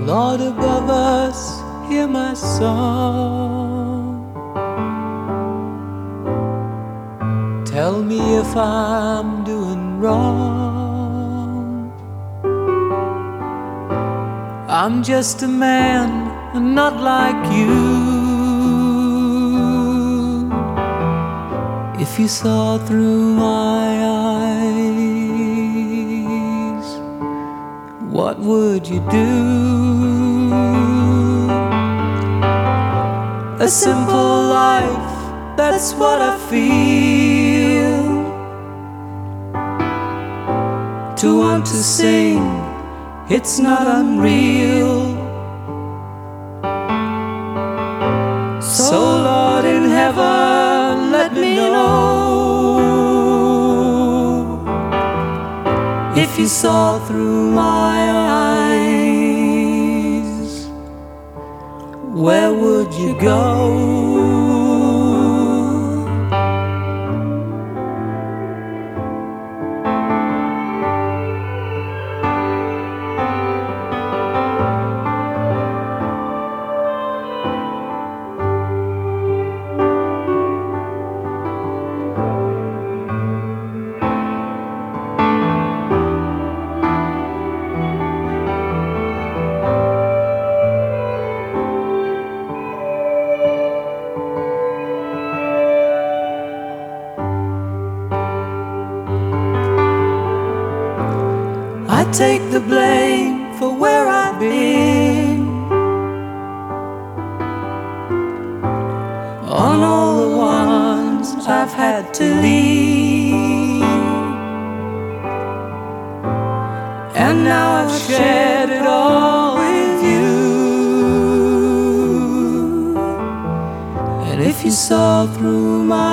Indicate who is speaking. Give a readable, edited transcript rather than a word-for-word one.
Speaker 1: Lord above us, hear my song. Tell me if I'm doing wrong. I'm just a man, and not like you. If you saw through my eyes, what would you do? A simple life, that's what I feel. To want to sing, it's not unreal. So Lord in heaven, let me know if you saw through my eyes, where would you go? I take the blame for where I've been, on all the ones I've had to leave. And now I've shared it all with you. And if you saw through my